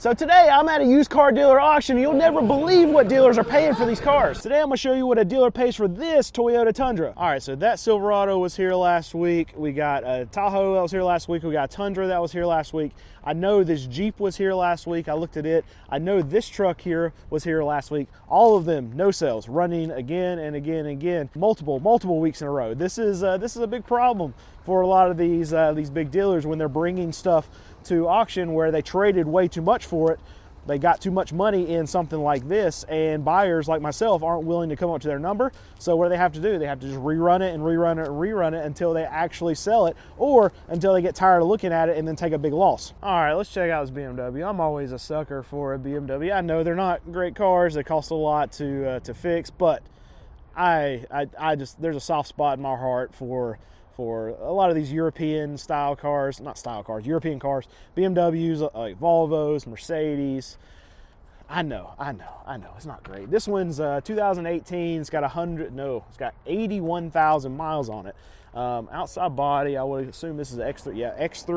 So today I'm at a used car dealer auction. You'll never believe what dealers are paying for these cars. Today I'm gonna show you what a dealer pays for this Toyota Tundra. All right, so that Silverado was here last week. We got a Tahoe that was here last week. We got a Tundra that was here last week. I know this Jeep was here last week. I looked at it. I know this truck here was here last week. All of them, no sales, running again and again and again, multiple weeks in a row. This is a big problem for a lot of these big dealers when they're bringing stuff to auction where they traded way too much for it. They got too much money in something like this, and buyers like myself aren't willing to come up to their number. So what do they have to do? They have to just rerun it and rerun it and rerun it until they actually sell it, or until they get tired of looking at it and then take a big loss. All right, let's check out this BMW. I'm always a sucker for a BMW. I know they're not great cars. They cost a lot to fix, but I just, there's a soft spot in my heart for a lot of these European style cars, not style cars, European cars, BMWs, like Volvos, Mercedes. I know, it's not great. This one's 2018, it's got 81,000 miles on it. Outside body, I would assume this is an X3, yeah,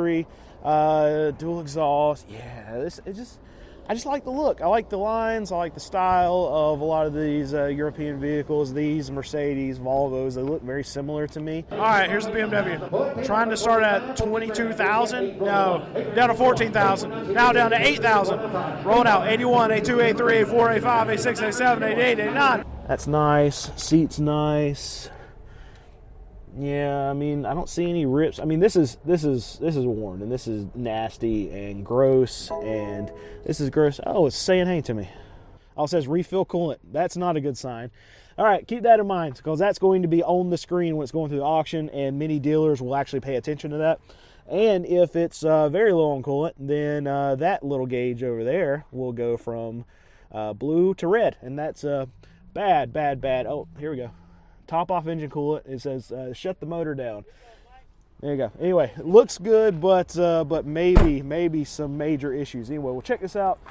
X3, dual exhaust, yeah, I just like the look. I like the lines. I like the style of a lot of these European vehicles. These Mercedes, Volvos, they look very similar to me. All right, here's the BMW. Trying to start at 22,000. No, down to 14,000. Now down to 8,000. Rolling out 81, 82, 83, 84, 85, 86, 87, 88, 89. That's nice. Seat's nice. Yeah, I mean, I don't see any rips. I mean, this is worn, and this is nasty and gross, and this is gross. Oh, it's saying hey to me. Oh, it says refill coolant. That's not a good sign. All right, keep that in mind, because that's going to be on the screen when it's going through the auction, and many dealers will actually pay attention to that. And if it's very low on coolant, then that little gauge over there will go from blue to red, and that's bad. Oh, here we go. Top off engine coolant. It says shut the motor down. There you go. Anyway, it looks good, but maybe some major issues. Anyway, we'll check this out.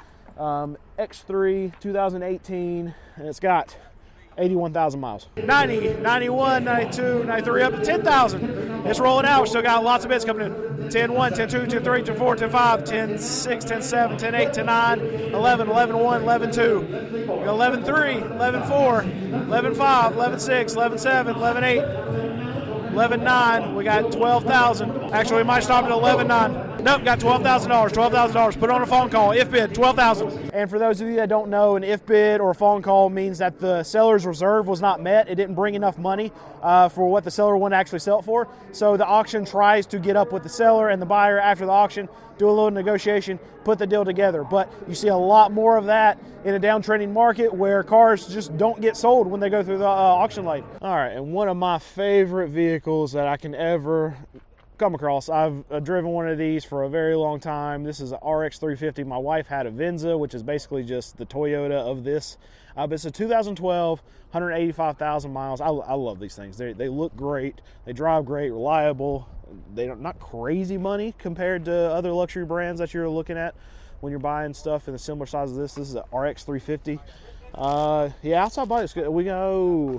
X3 2018, and it's got 81,000 miles. 90, 91, 92, 93, up to 10,000. It's rolling out. We still got lots of bits coming in. 10, 1, 10, 2, 10, 3, 10, 4, 10, 5, 10, 6, 10, 7, 10, 8, 10, 9, 11, 11, 1, 11, 2, 11, 3, 11, 4, 11, 5, 11, 6, 11, 7, 11, 8, 11, 9. We got 12,000. Actually, we might stop at 11, 9. Nope, got $12,000. $12,000. Put on a phone call. If bid, $12,000. And for those of you that don't know, an if bid or a phone call means that the seller's reserve was not met. It didn't bring enough money for what the seller wanted to actually sell it for. So the auction tries to get up with the seller and the buyer after the auction, do a little negotiation, put the deal together. But you see a lot more of that in a downtrending market where cars just don't get sold when they go through the auction lane. All right, and one of my favorite vehicles that I can ever come across. I've driven one of these for a very long time. This is an RX 350. My wife had a Venza, which is basically just the Toyota of this. But it's a 2012, 185,000 miles. I love these things. They look great. They drive great, reliable. They're not crazy money compared to other luxury brands that you're looking at when you're buying stuff in a similar size as this. This is an RX 350. Yeah, outside body is good. We go...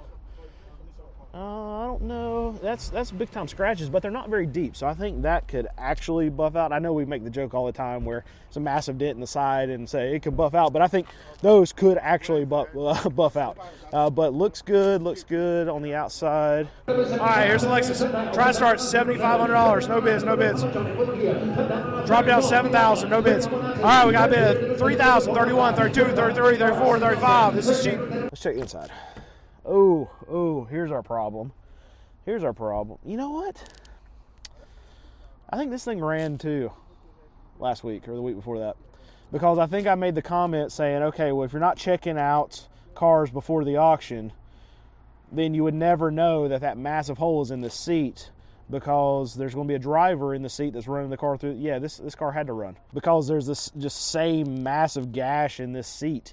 I don't know. That's big time scratches, but they're not very deep, so I think that could actually buff out. I know we make the joke all the time where it's a massive dent in the side and say it could buff out, but I think those could actually buff out. But looks good on the outside. All right, here's the Lexus. Try to start $7,500. No bids. Drop down 7,000. No bids. All right, we got a bid of 3,000, 31, 32, 33, 34, 35. This is cheap. Let's check the inside. Oh, here's our problem. You know what? I think this thing ran too last week or the week before that, because I think I made the comment saying, okay, well, if you're not checking out cars before the auction, then you would never know that massive hole is in the seat, because there's going to be a driver in the seat that's running the car through. Yeah, this car had to run because there's this just same massive gash in this seat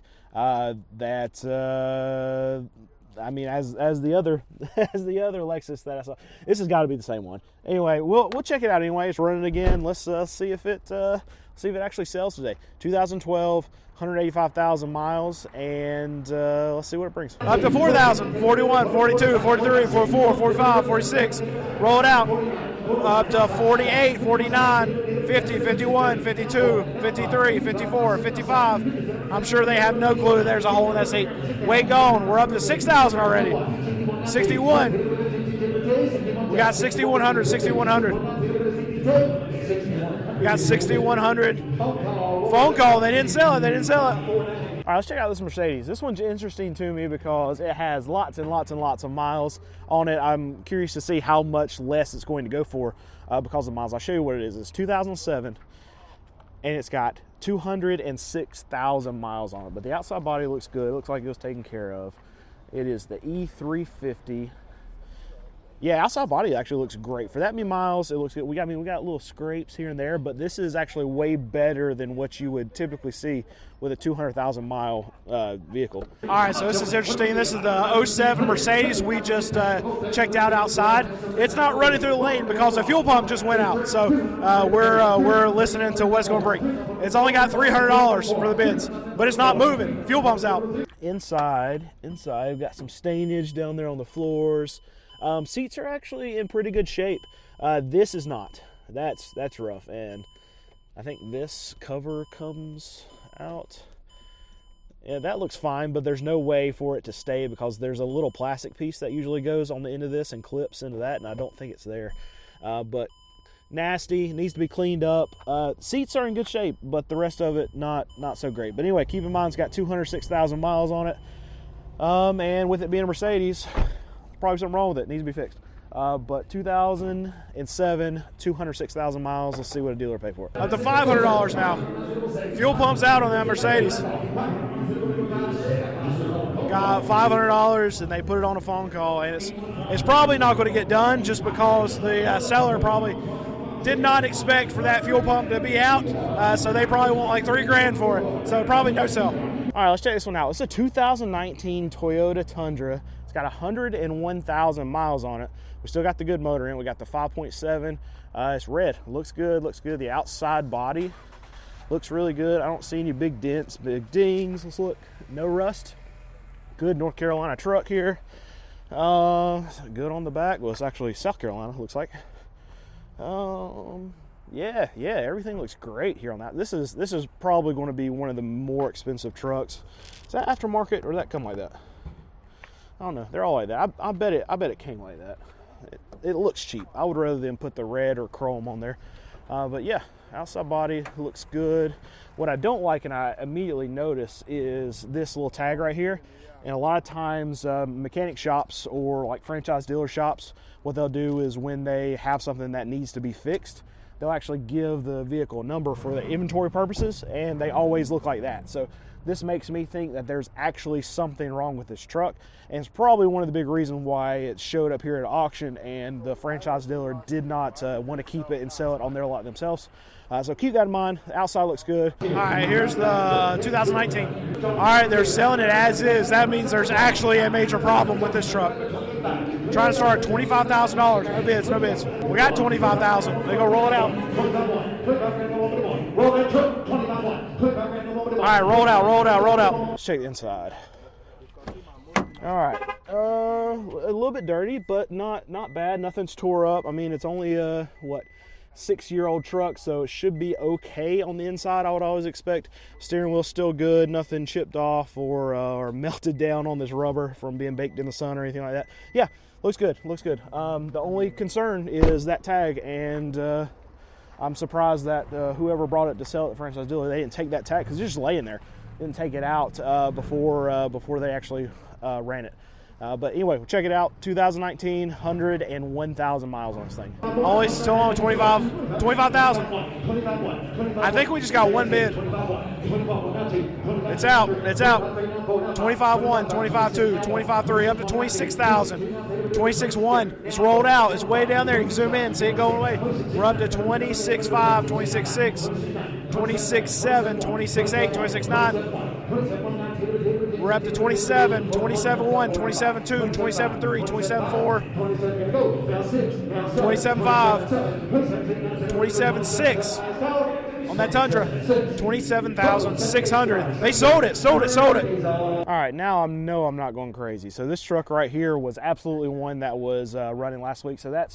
I mean, as the other Lexus that I saw, this has got to be the same one. Anyway, we'll check it out anyway. It's running again. Let's see if it actually sells today. 2012, 185,000 miles, and let's see what it brings. Up to 4,000, 41, 42, 43, 44, 45, 46. Roll it out. Up to 48, 49, 50, 51, 52, 53, 54, 55. I'm sure they have no clue there's a hole in that seat. Weight gone. We're up to 6,000 already. 61. We got 6,100, 6,100. We got 6,100. Phone call. They didn't sell it. They didn't sell it. All right, let's check out this Mercedes. This one's interesting to me because it has lots and lots and lots of miles on it. I'm curious to see how much less it's going to go for because of miles. I'll show you what it is. It's 2007, and it's got 206,000 miles on it. But the outside body looks good. It looks like it was taken care of. It is the E350. Yeah, outside body actually looks great. For that many miles, it looks good. We got little scrapes here and there, but this is actually way better than what you would typically see with a 200,000 mile vehicle. All right, so this is interesting. This is the 07 Mercedes we just checked out outside. It's not running through the lane because the fuel pump just went out. So we're listening to what it's going to bring. It's only got $300 for the bids, but it's not moving. Fuel pump's out. Inside, we've got some stainage down there on the floors. Seats are actually in pretty good shape. This is not. That's rough, and I think this cover comes out. Yeah, that looks fine, but there's no way for it to stay because there's a little plastic piece that usually goes on the end of this and clips into that, and I don't think it's there. But nasty, needs to be cleaned up. Seats are in good shape, but the rest of it not so great. But anyway, keep in mind it's got 206,000 miles on it, and with it being a Mercedes, probably something wrong with it. It needs to be fixed. But 2007, 206,000 miles. Let's see what a dealer paid for it. Up to $500 now. Fuel pump's out on that Mercedes. Got $500, and they put it on a phone call, and it's probably not going to get done just because the seller probably did not expect for that fuel pump to be out. So they probably want like $3,000 for it. So probably no sell. All right, let's check this one out. It's a 2019 Toyota Tundra. It's got 101,000 miles on it. We still got the good motor in. We got the 5.7. It's red. Looks good. Looks good. The outside body looks really good. I don't see any big dents, big dings. Let's look. No rust. Good North Carolina truck here. Good on the back. Well, it's actually South Carolina, looks like. Yeah, everything looks great here on that. This is probably going to be one of the more expensive trucks. Is that aftermarket or did that come like that? I don't know. They're all like that. I bet it came like that. It looks cheap. I would rather than put the red or chrome on there. But yeah, outside body looks good. What I don't like, and I immediately notice, is this little tag right here. And a lot of times mechanic shops or like franchise dealer shops, what they'll do is when they have something that needs to be fixed, they'll actually give the vehicle a number for the inventory purposes, and they always look like that. So this makes me think that there's actually something wrong with this truck, and it's probably one of the big reasons why it showed up here at auction and the franchise dealer did not want to keep it and sell it on their lot themselves. So keep that in mind. The outside looks good. All right, here's the 2019. All right, they're selling it as is. That means there's actually a major problem with this truck. Trying to start at $25,000. No bids, no bids. We got $25,000. They go roll it out. All right, roll it out, roll it out, roll it out. Let's check the inside. All right, a little bit dirty, but not bad. Nothing's tore up. I mean, it's only a 6-year-old truck, so it should be okay on the inside. I would always expect. Steering wheel's still good, nothing chipped off or melted down on this rubber from being baked in the sun or anything like that. Yeah, looks good, looks good. The only concern is that tag, and I'm surprised that whoever brought it to sell it at the franchise dealer, they didn't take that tag because it's just laying there. Didn't take it out before they actually ran it. But anyway, we'll check it out. 2019, 101,000 miles on this thing. Only still on 25,000. I think we just got one bid. It's out. It's out. 25.1, 25.2, 25.3, up to 26,000. 26.1. It's rolled out. It's way down there. You can zoom in, see it going away. We're up to 26.5, 26.6, 26.7, 26.8, 26.9. We're up to 27, 27.1, 27.2, 27.3, 27.4, 27.5, 27.6 on that Tundra, 27,600. They sold it. All right, now I'm not going crazy. So this truck right here was absolutely one that was running last week. So that's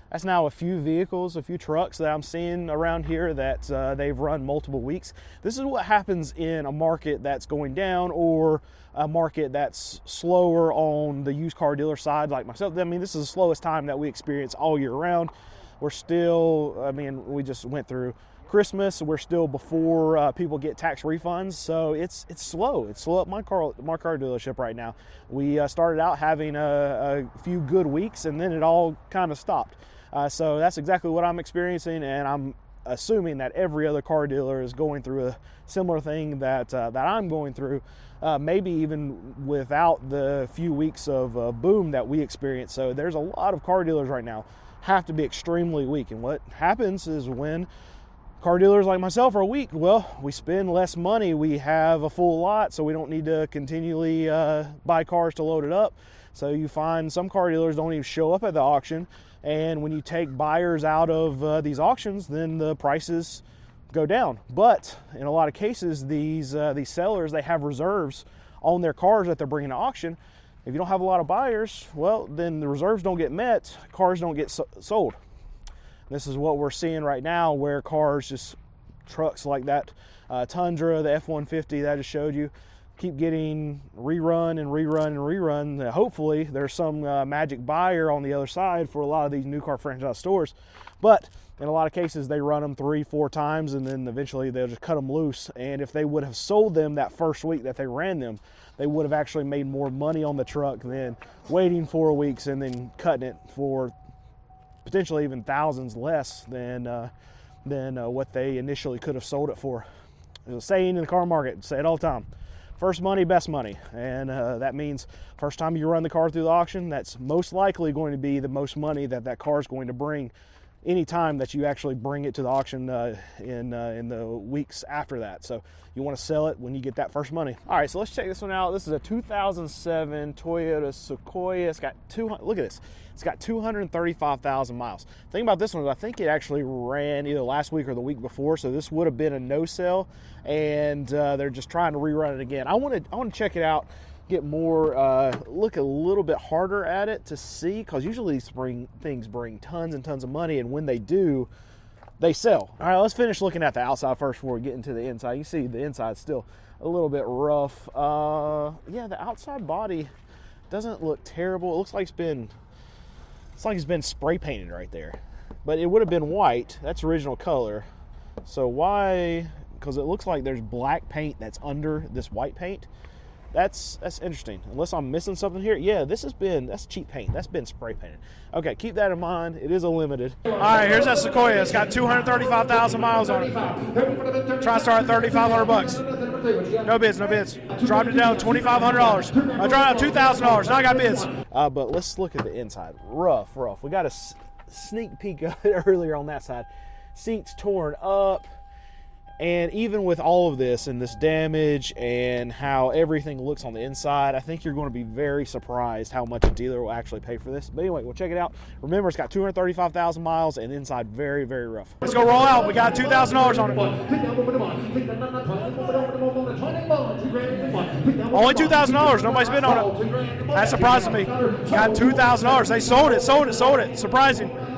That's now a few vehicles, a few trucks that I'm seeing around here that they've run multiple weeks. This is what happens in a market that's going down, or a market that's slower on the used car dealer side like myself. I mean, this is the slowest time that we experience all year round. We're still, I mean, we just went through Christmas. We're still before people get tax refunds, so it's slow. It's slow at my car dealership right now. We started out having a few good weeks, and then it all kind of stopped. So that's exactly what I'm experiencing, and I'm assuming that every other car dealer is going through a similar thing that I'm going through, maybe even without the few weeks of boom that we experienced. So there's a lot of car dealers right now have to be extremely weak, and what happens is when car dealers like myself are weak, well, we spend less money. We have a full lot, so we don't need to continually buy cars to load it up. So you find some car dealers don't even show up at the auction, and when you take buyers out of these auctions, then the prices go down. But in a lot of cases, these sellers, they have reserves on their cars that they're bringing to auction. If you don't have a lot of buyers, well, then the reserves don't get met, cars don't get sold. This is what we're seeing right now, where cars, just trucks like that Tundra, the F-150 that I just showed you, keep getting rerun and rerun and rerun. Hopefully there's some magic buyer on the other side for a lot of these new car franchise stores. But in a lot of cases, they run them 3-4 times, and then eventually they'll just cut them loose. And if they would have sold them that first week that they ran them, they would have actually made more money on the truck than waiting 4 weeks and then cutting it for potentially even thousands less than what they initially could have sold it for. There's a saying in the car market, say it all the time: first money, best money. And that means first time you run the car through the auction, that's most likely going to be the most money that car is going to bring any time that you actually bring it to the auction in the weeks after that. So you want to sell it when you get that first money. All right, so let's check this one out. This is a 2007 Toyota Sequoia. It's got look at this. It's got 235,000 miles. The thing about this one is I think it actually ran either last week or the week before, so this would have been a no sell, and they're just trying to rerun it again. I want to check it out, get more, look a little bit harder at it to see, because usually these things bring tons and tons of money, and when they do, they sell. All right, let's finish looking at the outside first before we get into the inside. You can see the inside's still a little bit rough. Yeah, the outside body doesn't look terrible. It looks like it's been spray painted right there, but it would have been white. That's original color. So why? Because it looks like there's black paint that's under this white paint. That's interesting. Unless I'm missing something here. Yeah, that's cheap paint. That's been spray painted. Okay, keep that in mind. It is a limited. All right, here's that Sequoia. It's got 235,000 miles on it. Try to start at $3,500. No bids, no bids. Dropped it down $2,500. I dropped out $2,000. Now I got bids. But let's look at the inside. Rough. We got a sneak peek of it earlier on that side. Seats torn up. And even with all of this and this damage and how everything looks on the inside, I think you're going to be very surprised how much a dealer will actually pay for this. But anyway, we'll check it out. Remember, it's got 235,000 miles and inside very, very rough. Let's go roll out. We got $2,000 on it. Only $2,000. Nobody's bid on it. That surprises me. Got $2,000. They sold it. Surprising.